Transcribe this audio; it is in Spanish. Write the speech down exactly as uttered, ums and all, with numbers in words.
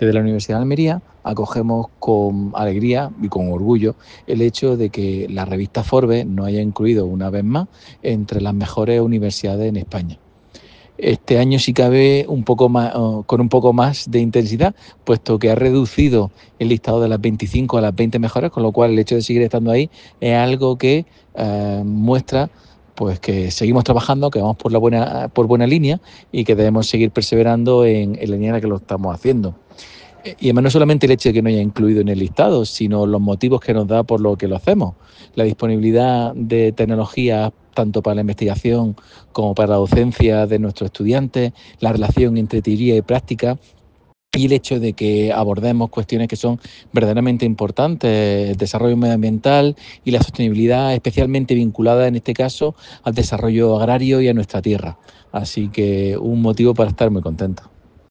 Desde la Universidad de Almería acogemos con alegría y con orgullo el hecho de que la revista Forbes nos haya incluido una vez más entre las mejores universidades en España. Este año, si cabe, un poco más, con un poco más de intensidad, puesto que ha reducido el listado de las veinticinco a las veinte mejores, con lo cual el hecho de seguir estando ahí es algo que eh, muestra pues que seguimos trabajando, que vamos por la buena, por buena línea y que debemos seguir perseverando en, en la línea en la que lo estamos haciendo. Y además no solamente el hecho de que no haya incluido en el listado, sino los motivos que nos da por lo que lo hacemos. La disponibilidad de tecnologías tanto para la investigación como para la docencia de nuestros estudiantes, la relación entre teoría y práctica y el hecho de que abordemos cuestiones que son verdaderamente importantes, el desarrollo medioambiental y la sostenibilidad, especialmente vinculada en este caso al desarrollo agrario y a nuestra tierra. Así que un motivo para estar muy contento.